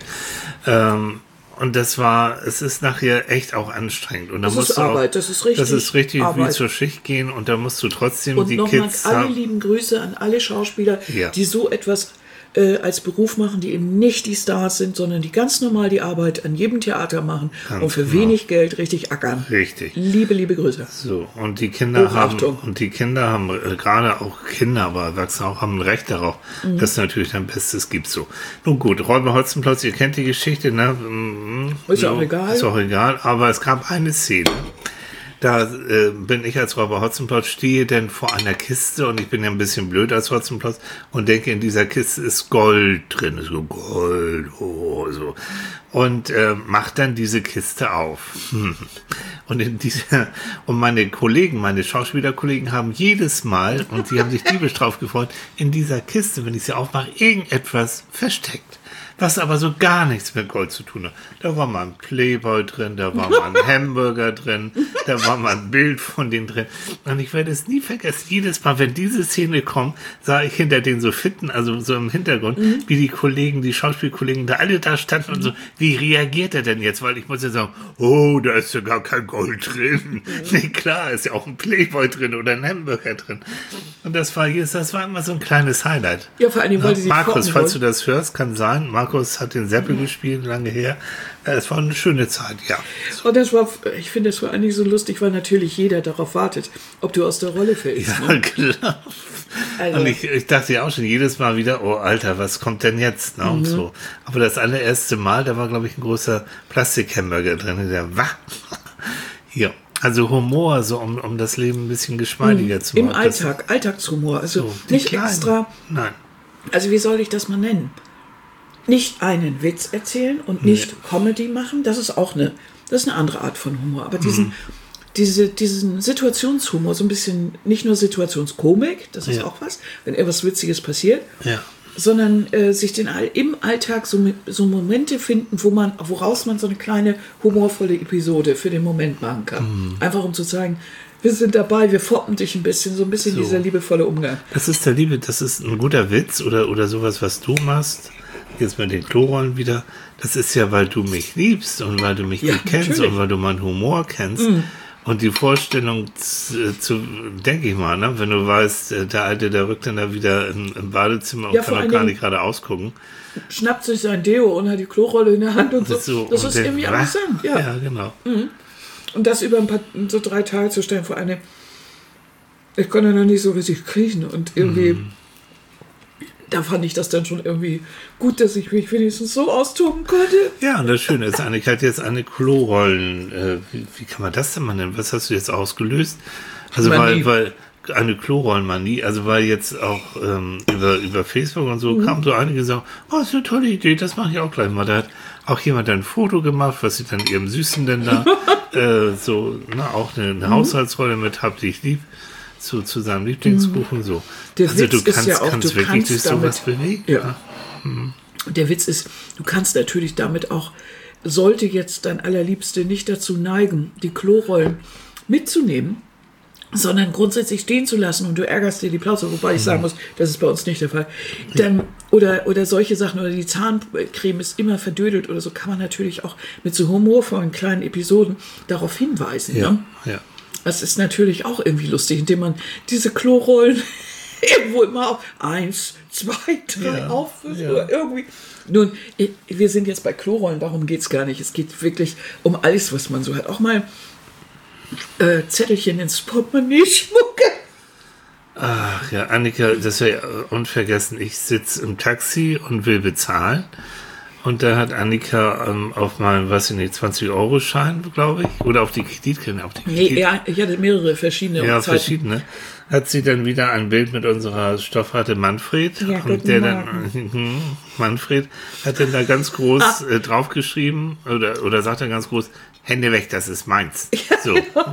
Und es ist nachher echt auch anstrengend. Und da musst du Arbeit, das ist richtig Arbeit. Wie zur Schicht gehen. Und da musst du trotzdem und die Kids haben. Und alle lieben Grüße an alle Schauspieler, die so etwas als Beruf machen, die eben nicht die Stars sind, sondern die ganz normal die Arbeit an jedem Theater machen und für wenig Geld richtig ackern. Richtig. Liebe Grüße. So, und die Kinder haben gerade auch Kinder, aber Erwachsene auch, haben ein Recht darauf, dass es natürlich dein Bestes gibt. So. Nun gut, Räuber Hotzenplotz, ihr kennt die Geschichte, ne? Ist ja auch egal. Ist auch egal, aber es gab eine Szene, Da bin ich als Räuber Hotzenplotz, stehe denn vor einer Kiste und ich bin ja ein bisschen blöd als Hotzenplotz und denke, in dieser Kiste ist Gold drin, so Gold, oh, so. Und mach dann diese Kiste auf. Und meine Kollegen, meine Schauspielerkollegen haben jedes Mal, und die haben sich diebisch drauf gefreut, in dieser Kiste, wenn ich sie aufmache, irgendetwas versteckt. Was aber so gar nichts mit Gold zu tun hat. Da war mal ein Playboy drin, da war mal ein Hamburger drin, da war mal ein Bild von denen drin. Und ich werde es nie vergessen. Jedes Mal, wenn diese Szene kommt, sah ich hinter den so Fitten, also so im Hintergrund, wie die Kollegen, die Schauspielkollegen da alle da standen und so, wie reagiert er denn jetzt? Weil ich muss ja sagen, oh, da ist ja gar kein Gold drin. Nee, klar, ist ja auch ein Playboy drin oder ein Hamburger drin. Und das war immer so ein kleines Highlight. Ja, vor allem, weil sie Markus, falls du das hörst, kann sein, Markus hat den Seppel gespielt, lange her. Es war eine schöne Zeit, ja. Und ich finde, das war eigentlich so lustig, weil natürlich jeder darauf wartet, ob du aus der Rolle fällst. Ja, ne? Klar. Also. Und ich dachte ja auch schon jedes Mal wieder, oh Alter, was kommt denn jetzt? Ne? Und so. Aber das allererste Mal, da war, glaube ich, ein großer Plastikhamburger drin. Der war hier. Also Humor, so um das Leben ein bisschen geschmeidiger zu machen. Im Alltag, Alltagshumor. Also so, nicht extra. Nein. Also wie soll ich das mal nennen? Nicht einen Witz erzählen und nicht Comedy machen, das ist eine andere Art von Humor. Aber diesen Situationshumor, so ein bisschen, nicht nur Situationskomik, das ist auch was, wenn etwas Witziges passiert, sondern sich im Alltag so Momente finden, woraus man so eine kleine humorvolle Episode für den Moment machen kann. Einfach um zu zeigen, wir sind dabei, wir foppen dich ein bisschen, so ein bisschen dieser liebevolle Umgang. Das ist ein guter Witz oder sowas, was du machst. Jetzt mit den Klorollen wieder. Das ist ja, weil du mich liebst und weil du mich gut kennst natürlich. Und weil du meinen Humor kennst. Und die Vorstellung denke ich mal, ne? Wenn du weißt, der Alte, der rückt dann da wieder im Badezimmer und kann doch gar nicht gerade ausgucken. Schnappt sich sein Deo und hat die Klorolle in der Hand und so. Das ist irgendwie amüsant. Ja, genau. Und das über 3 Tage zu stellen, vor allem, ich konnte noch nicht so richtig kriechen und irgendwie... Da fand ich das dann schon irgendwie gut, dass ich mich wenigstens so austoben konnte. Ja, und das Schöne ist, Annika hat jetzt eine Klorollen, wie kann man das denn mal nennen? Was hast du jetzt ausgelöst? Also weil eine Klorollenmanie, also weil jetzt auch über Facebook und so kamen so einige sagen, oh, das ist eine tolle Idee, das mache ich auch gleich mal. Da hat auch jemand ein Foto gemacht, was sie dann ihrem Süßen denn da auch eine Haushaltsrolle mit Hab dich lieb. Zu seinem Lieblingskuchen so. Also du kannst wirklich durch sowas bewegen. Ja. Der Witz ist, du kannst natürlich damit auch, sollte jetzt dein Allerliebste nicht dazu neigen, die Klorollen mitzunehmen, sondern grundsätzlich stehen zu lassen und du ärgerst dir die Plauze, wobei ich sagen muss, das ist bei uns nicht der Fall. Dann, oder solche Sachen, oder die Zahncreme ist immer verdödelt oder so, kann man natürlich auch mit so humorvollen kleinen Episoden darauf hinweisen. Ja, ne? Ja. Das ist natürlich auch irgendwie lustig, indem man diese Klorollen irgendwo immer auf 1, 2, 3 aufführt oder irgendwie. Nun, wir sind jetzt bei Klorollen, darum geht es gar nicht. Es geht wirklich um alles, was man so hat. Auch mal Zettelchen ins Portemonnaie schmucken. Ach ja, Annika, das wäre unvergessen. Ich sitze im Taxi und will bezahlen. Und da hat Annika auf meinen, 20-Euro-Schein, glaube ich, oder auf die Kreditkarte. Nee, ja, ich hatte mehrere verschiedene. Ja, verschiedene. Hat sie dann wieder ein Bild mit unserer Stoffratte Manfred. Ja, und Manfred hat dann da ganz groß draufgeschrieben, oder sagt dann ganz groß, Hände weg, das ist meins. So.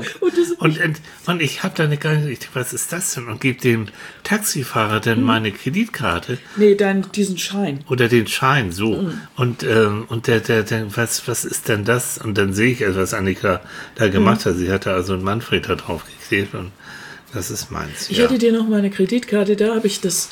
Und ich habe da ich dachte, was ist das denn? Und gebe dem Taxifahrer dann meine Kreditkarte. Nee, diesen Schein. Oder den Schein, so. Und der was ist denn das? Und dann sehe ich, was Annika da gemacht hat. Sie hatte also einen Manfred da drauf geklebt und das ist meins. Ich hatte dir noch meine Kreditkarte, da habe ich das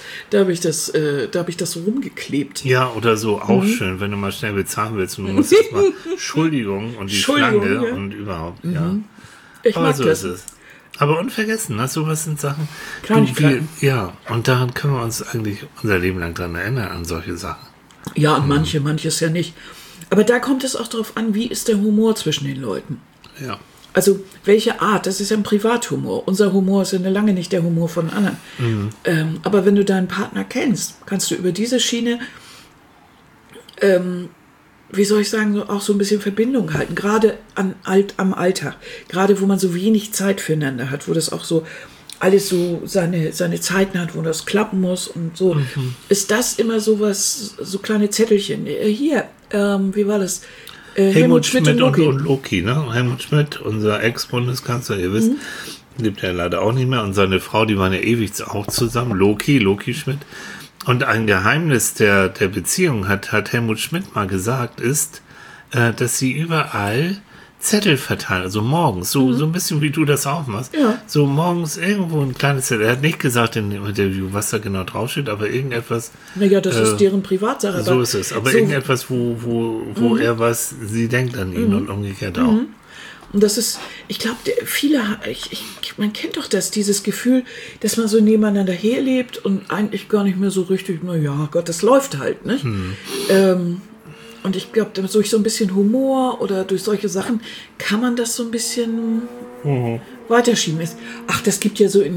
so rumgeklebt. Ja, oder so, auch schön, wenn du mal schnell bezahlen willst und du musst erstmal Entschuldigung und die Schlange und überhaupt, ja. Ich mag so das. ist es. Aber unvergessen, sowas sind Sachen. Kleinigkeiten. Ja, und daran können wir uns eigentlich unser Leben lang dran erinnern, an solche Sachen. Ja, und manches ja nicht. Aber da kommt es auch darauf an, wie ist der Humor zwischen den Leuten. Ja. Also welche Art, das ist ja ein Privathumor. Unser Humor ist ja lange nicht der Humor von anderen. Aber wenn du deinen Partner kennst, kannst du über diese Schiene wie soll ich sagen, auch so ein bisschen Verbindung halten, gerade am Alltag, gerade wo man so wenig Zeit füreinander hat, wo das auch so alles so seine Zeiten hat, wo das klappen muss und so, ist das immer sowas, so kleine Zettelchen. Hier, wie war das? Helmut Schmidt und Loki, ne? Helmut Schmidt, unser Ex-Bundeskanzler, ihr wisst, lebt ja leider auch nicht mehr, und seine Frau, die waren ja ewig auch zusammen, Loki Schmidt. Und ein Geheimnis der Beziehung hat Helmut Schmidt mal gesagt, ist, dass sie überall Zettel verteilen, also morgens, so ein bisschen wie du das auch machst. Ja. So morgens irgendwo ein kleines Zettel. Er hat nicht gesagt in dem Interview, was da genau draufsteht, aber irgendetwas. Naja, das ist deren Privatsache. So ist es. Aber so, irgendetwas, wo er was, sie denkt an ihn und umgekehrt auch. Und das ist, ich glaube, man kennt doch dieses Gefühl, dass man so nebeneinander herlebt und eigentlich gar nicht mehr so richtig, naja, Gott, das läuft halt, ne? Und ich glaube, durch so ein bisschen Humor oder durch solche Sachen kann man das so ein bisschen weiterschieben. Ach, das gibt ja so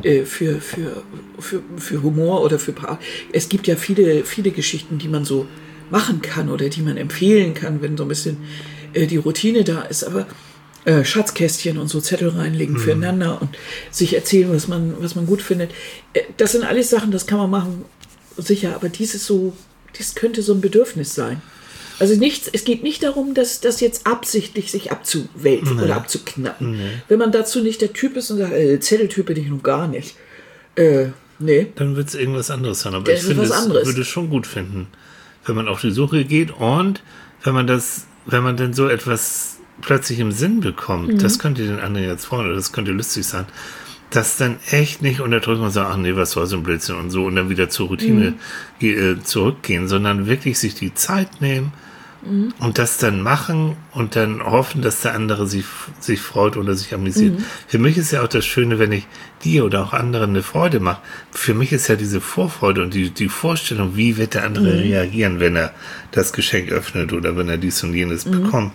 für Humor oder es gibt ja viele, viele Geschichten, die man so machen kann oder die man empfehlen kann, wenn so ein bisschen die Routine da ist, aber Schatzkästchen und so Zettel reinlegen füreinander und sich erzählen, was man gut findet. Das sind alles Sachen, das kann man machen, sicher, aber das könnte so ein Bedürfnis sein. Also es geht nicht darum, dass das jetzt absichtlich sich abzuwälzen oder abzuknappen. Nee. Wenn man dazu nicht der Typ ist und sagt, Zetteltyp bin ich nun gar nicht. Nee. Dann wird es irgendwas anderes sein. Aber ich finde, würde es schon gut finden, wenn man auf die Suche geht und wenn man dann so etwas plötzlich im Sinn bekommt, das könnte den anderen jetzt freuen, oder das könnte lustig sein, dass dann echt nicht unterdrücken und sagen, ach nee, was soll so ein Blödsinn und so und dann wieder zur Routine zurückgehen, sondern wirklich sich die Zeit nehmen und das dann machen und dann hoffen, dass der andere sich freut oder sich amüsiert. Für mich ist ja auch das Schöne, wenn ich dir oder auch anderen eine Freude mache. Für mich ist ja diese Vorfreude und die Vorstellung, wie wird der andere reagieren, wenn er das Geschenk öffnet oder wenn er dies und jenes bekommt.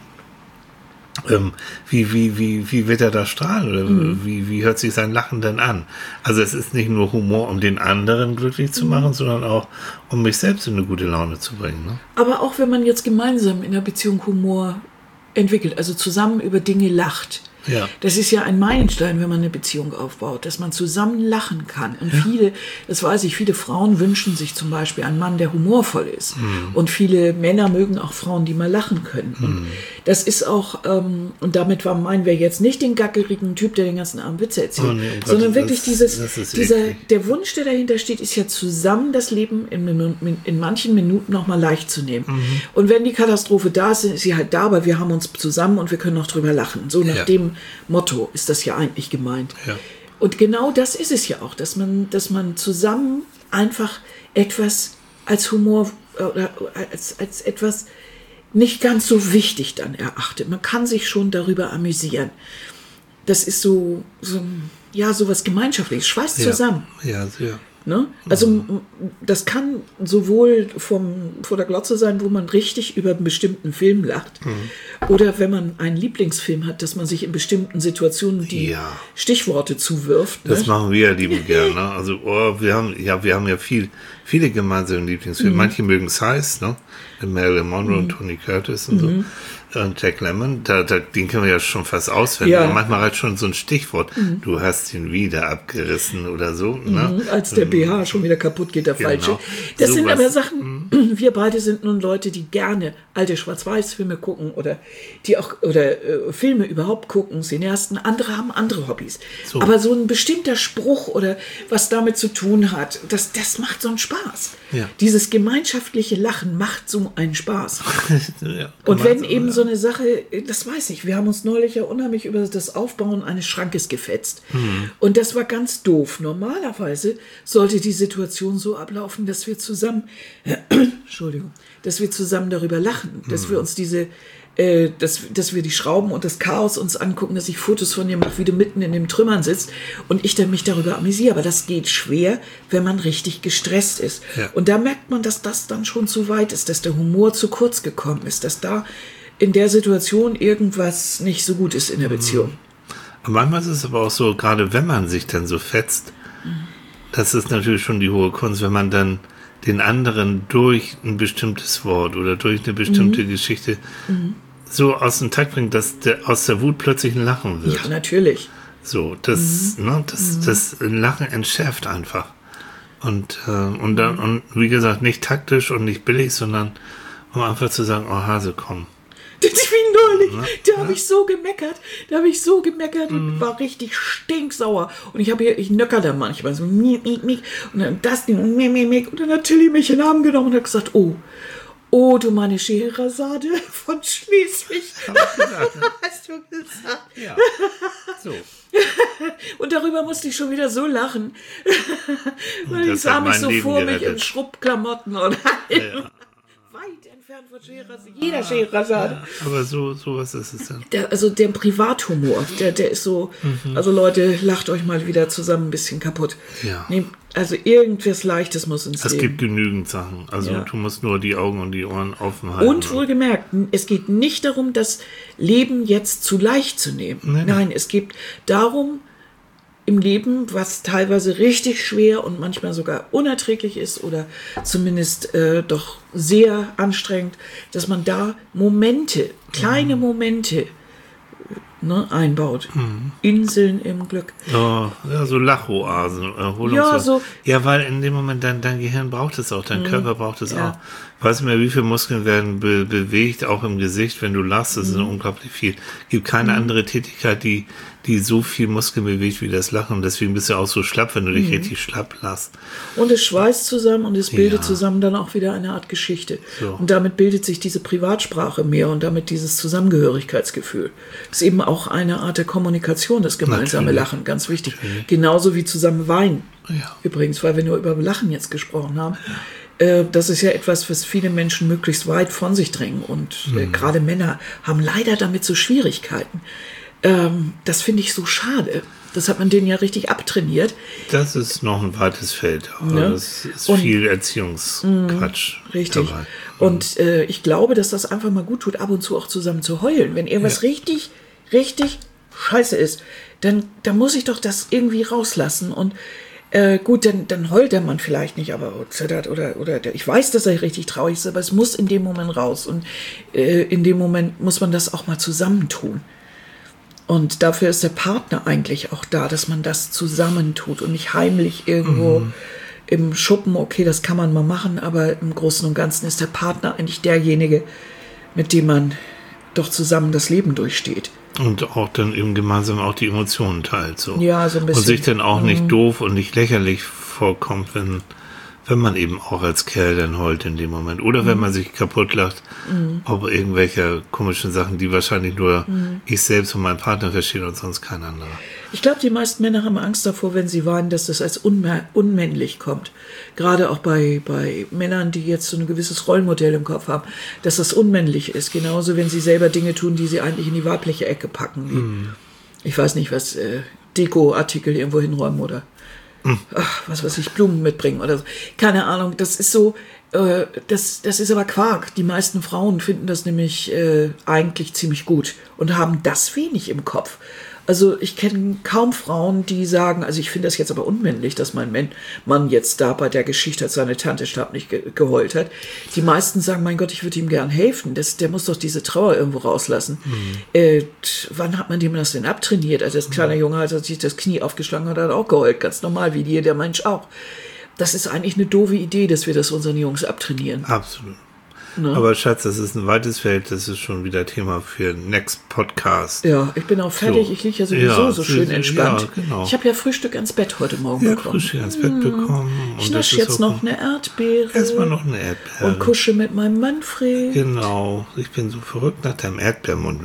Wie wird er da strahlen oder wie hört sich sein Lachen denn an? Also es ist nicht nur Humor, um den anderen glücklich zu machen, sondern auch, um mich selbst in eine gute Laune zu bringen. Ne? Aber auch wenn man jetzt gemeinsam in der Beziehung Humor entwickelt, also zusammen über Dinge lacht. Ja. Das ist ja ein Meilenstein, wenn man eine Beziehung aufbaut, dass man zusammen lachen kann. Und viele Frauen wünschen sich zum Beispiel einen Mann, der humorvoll ist. Und viele Männer mögen auch Frauen, die mal lachen können. Und das ist auch, und damit meinen wir jetzt nicht den gackerigen Typ, der den ganzen Abend Witze erzählt, sondern wirklich der Wunsch, der dahinter steht, ist ja zusammen das Leben in manchen Minuten noch mal leicht zu nehmen. Und wenn die Katastrophe da ist, ist sie halt da, aber wir haben uns zusammen und wir können noch drüber lachen. So nach dem Motto ist das ja eigentlich gemeint. Ja. Und genau das ist es ja auch, dass man zusammen einfach etwas als Humor oder als etwas nicht ganz so wichtig dann erachtet. Man kann sich schon darüber amüsieren. Das ist so was Gemeinschaftliches, schweißt zusammen. Ja, sehr. Ne? Also das kann sowohl vor der Glotze sein, wo man richtig über einen bestimmten Film lacht, oder wenn man einen Lieblingsfilm hat, dass man sich in bestimmten Situationen die Stichworte zuwirft. Das machen wir ja lieben gern. Ne? Also wir haben ja viele gemeinsame Lieblingsfilme. Manche mögen Size, ne? Marilyn Monroe und Tony Curtis und so. Und Jack Lemmon, den können wir ja schon fast auswendig. Ja. Manchmal reicht schon so ein Stichwort. Du hast ihn wieder abgerissen oder so. Ne? Als der BH schon wieder kaputt geht, der falsche. Das so sind aber Sachen, wir beide sind nun Leute, die gerne alte Schwarz-Weiß-Filme gucken oder Filme überhaupt gucken, Cineasten. Andere haben andere Hobbys. So. Aber so ein bestimmter Spruch oder was damit zu tun hat, das macht so einen Spaß. Ja. Dieses gemeinschaftliche Lachen macht so einen Spaß. Und wenn eben so eine Sache, das weiß ich, wir haben uns neulich ja unheimlich über das Aufbauen eines Schrankes gefetzt. Und das war ganz doof. Normalerweise sollte die Situation so ablaufen, dass wir zusammen darüber lachen, dass wir uns dass wir die Schrauben und das Chaos uns angucken, dass ich Fotos von dir mache, wie du mitten in den Trümmern sitzt und ich dann mich darüber amüsiere. Aber das geht schwer, wenn man richtig gestresst ist. Ja. Und da merkt man, dass das dann schon zu weit ist, dass der Humor zu kurz gekommen ist, dass da in der Situation irgendwas nicht so gut ist in der Beziehung. Und manchmal ist es aber auch so, gerade wenn man sich dann so fetzt, das ist natürlich schon die hohe Kunst, wenn man dann den anderen durch ein bestimmtes Wort oder durch eine bestimmte Geschichte so aus dem Takt bringt, dass aus der Wut plötzlich ein Lachen wird. Ja, natürlich. So, das Lachen entschärft einfach. Und wie gesagt, nicht taktisch und nicht billig, sondern um einfach zu sagen, oh Hase, komm. Das ist wie neulich. Da habe ich so gemeckert und war richtig stinksauer. Und ich nöcker da manchmal so und dann das Ding und dann hat Tilly mich in den Arm genommen und hat gesagt, oh, du meine Scheherazade von Schleswig. Hast du gesagt? Ja. So. Und darüber musste ich schon wieder so lachen. Weil ich sah mich so vor mich in Schrubbklamotten und weit entfernt von Scheherazade. Jeder Scheherazade. Ja, aber sowas ist es dann. Der Privathumor, der ist so, also Leute, lacht euch mal wieder zusammen ein bisschen kaputt. Ja. Also irgendwas Leichtes muss ins Leben. Es gibt genügend Sachen. Also du musst nur die Augen und die Ohren offen halten. Und wohlgemerkt, es geht nicht darum, das Leben jetzt zu leicht zu nehmen. Nein, es geht darum, im Leben, was teilweise richtig schwer und manchmal sogar unerträglich ist oder zumindest doch sehr anstrengend, dass man da kleine Momente einbaut. Inseln im Glück. Oh, ja, so Lachoasen. Ja, weil in dem Moment dein Gehirn braucht es auch, dein Körper braucht es auch. Ich weiß nicht mehr, wie viele Muskeln werden bewegt, auch im Gesicht, wenn du lachst, das ist unglaublich viel. Gibt keine andere Tätigkeit, die so viel Muskeln bewegt wie das Lachen. Und deswegen bist du auch so schlapp, wenn du dich richtig schlapp lachst. Und es schweißt zusammen und es bildet zusammen dann auch wieder eine Art Geschichte. So. Und damit bildet sich diese Privatsprache mehr und damit dieses Zusammengehörigkeitsgefühl. Das ist eben auch eine Art der Kommunikation, das gemeinsame Lachen, ganz wichtig. Natürlich. Genauso wie zusammen weinen. Ja. Übrigens, weil wir nur über Lachen jetzt gesprochen haben. Das ist ja etwas, was viele Menschen möglichst weit von sich drängen. Und gerade Männer haben leider damit so Schwierigkeiten. Das finde ich so schade. Das hat man denen ja richtig abtrainiert. Das ist noch ein weites Feld. Aber das ist viel Erziehungsquatsch. Richtig. Dabei. Und ich glaube, dass das einfach mal gut tut, ab und zu auch zusammen zu heulen. Wenn irgendwas richtig, richtig scheiße ist, dann muss ich doch das irgendwie rauslassen. Und gut, dann heult der Mann vielleicht nicht, aber zittert oder ich weiß, dass er richtig traurig ist, aber es muss in dem Moment raus. Und in dem Moment muss man das auch mal zusammentun. Und dafür ist der Partner eigentlich auch da, dass man das zusammentut und nicht heimlich irgendwo im Schuppen, okay, das kann man mal machen, aber im Großen und Ganzen ist der Partner eigentlich derjenige, mit dem man doch zusammen das Leben durchsteht. Und auch dann eben gemeinsam auch die Emotionen teilt. So. Ja, so ein bisschen. Und sich dann auch nicht doof und nicht lächerlich vorkommt, wenn man eben auch als Kerl dann heult in dem Moment. Oder wenn man sich kaputt lacht, ob irgendwelche komischen Sachen, die wahrscheinlich nur ich selbst und mein Partner verstehen und sonst kein anderer. Ich glaube, die meisten Männer haben Angst davor, wenn sie weinen, dass das als unmännlich kommt. Gerade auch bei Männern, die jetzt so ein gewisses Rollenmodell im Kopf haben, dass das unmännlich ist. Genauso, wenn sie selber Dinge tun, die sie eigentlich in die weibliche Ecke packen. Ich weiß nicht, was Deko-Artikel irgendwo hinräumen oder was weiß ich, Blumen mitbringen oder so. Keine Ahnung, das ist so, das ist aber Quark. Die meisten Frauen finden das nämlich eigentlich ziemlich gut und haben das wenig im Kopf. Also ich kenne kaum Frauen, die sagen, also ich finde das jetzt aber unmännlich, dass mein Mann jetzt da bei der Geschichte, als seine Tante starb, nicht geheult hat. Die meisten sagen, mein Gott, ich würde ihm gern helfen. Der muss doch diese Trauer irgendwo rauslassen. Wann hat man dem das denn abtrainiert? Also das kleine Junge, als er sich das Knie aufgeschlagen hat, hat auch geheult. Ganz normal, wie jeder Mensch auch. Das ist eigentlich eine doofe Idee, dass wir das unseren Jungs abtrainieren. Absolut. Ne? Aber Schatz, das ist ein weites Feld, das ist schon wieder Thema für Next Podcast. Ja, ich bin auch fertig, so. Ich liege ja sowieso so schön entspannt. Ja, genau. Ich habe ja Frühstück ans Bett heute Morgen bekommen. Frühstück ans Bett bekommen. Ich nasche jetzt noch eine Erdbeere. Erstmal noch eine Erdbeere. Und kusche mit meinem Manfred. Genau, ich bin so verrückt nach deinem Erdbeermund.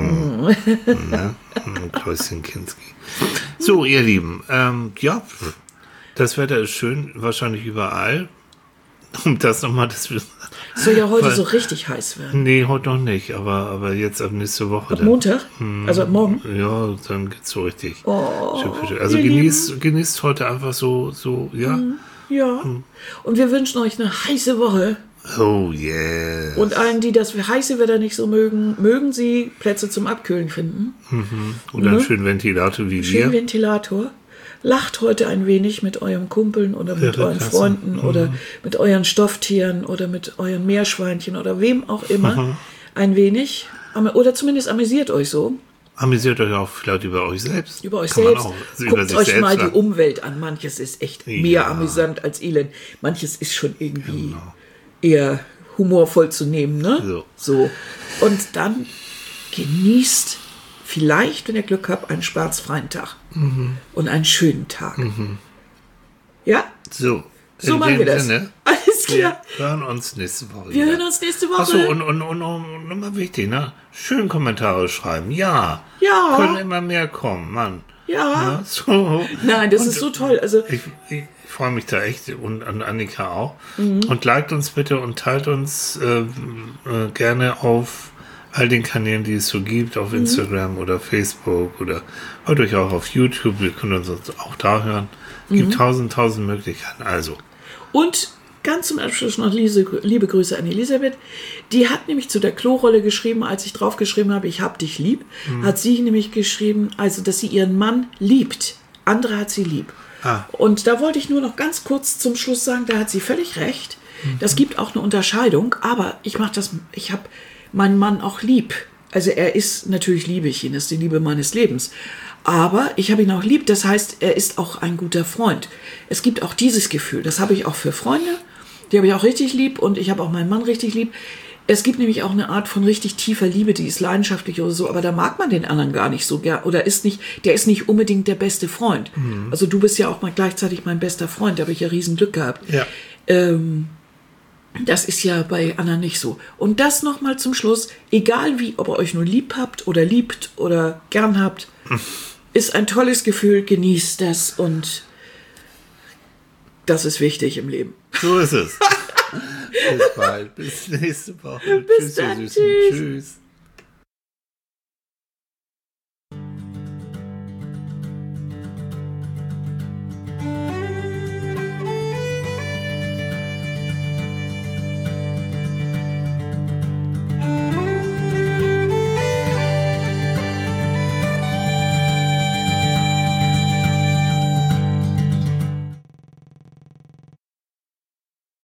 Kläuschen Kinski. So, ihr Lieben, ja, das Wetter ist schön, wahrscheinlich überall. Um das nochmal, das soll ja heute so richtig heiß werden. Nee, heute noch nicht, aber jetzt ab nächste Woche. Ab Montag? Also ab morgen? Ja, dann geht's so richtig. Oh, also genießt heute einfach so, ja. Ja. Und wir wünschen euch eine heiße Woche. Oh yeah. Und allen, die das heiße Wetter nicht so mögen sie Plätze zum Abkühlen finden. Oder einen schönen Ventilator wie wir. Schönen Ventilator. lacht heute ein wenig mit eurem Kumpeln oder mit euren Freunden oder mit euren Stofftieren oder mit euren Meerschweinchen oder wem auch immer ein wenig. Oder zumindest amüsiert euch so. Amüsiert euch auch vielleicht über euch selbst. Über euch selbst. Guckt euch mal die Umwelt an. Manches ist echt mehr amüsant als elend. Manches ist schon irgendwie eher humorvoll zu nehmen. Ne? So. Und dann genießt vielleicht, wenn ihr Glück habt, einen schwarzfreien Tag. Und einen schönen Tag. Ja? So machen wir das. Sinne, alles klar. Wir hören uns nächste Woche. Achso, und nochmal wichtig, ne? Schön Kommentare schreiben. Ja. Können immer mehr kommen, Mann. Ja. So. Nein, das ist so toll. Also ich freue mich da echt und an Annika auch. Und liked uns bitte und teilt uns gerne auf all den Kanälen, die es so gibt, auf Instagram oder Facebook oder hört euch auch auf YouTube. Wir können uns auch da hören. Es gibt tausend Möglichkeiten. Also. Und ganz zum Abschluss noch liebe Grüße an Elisabeth. Die hat nämlich zu der Klorolle geschrieben, als ich drauf geschrieben habe, ich hab dich lieb, hat sie nämlich geschrieben, also dass sie ihren Mann liebt. Andere hat sie lieb. Und da wollte ich nur noch ganz kurz zum Schluss sagen, da hat sie völlig recht. Das gibt auch eine Unterscheidung, aber ich habe meinen Mann auch lieb. Also natürlich liebe ich ihn, ist die Liebe meines Lebens. Aber ich habe ihn auch lieb, das heißt, er ist auch ein guter Freund. Es gibt auch dieses Gefühl, das habe ich auch für Freunde, die habe ich auch richtig lieb und ich habe auch meinen Mann richtig lieb. Es gibt nämlich auch eine Art von richtig tiefer Liebe, die ist leidenschaftlich oder so, aber da mag man den anderen gar nicht so gern oder der ist nicht unbedingt der beste Freund. Also du bist ja auch mal gleichzeitig mein bester Freund, da habe ich ja riesen Glück gehabt. Ja. Das ist ja bei anderen nicht so. Und das nochmal zum Schluss, egal wie, ob ihr euch nur lieb habt oder liebt oder gern habt, ist ein tolles Gefühl, genießt das und das ist wichtig im Leben. So ist es. Bis bald, bis nächste Woche. Bis dann, tschüss.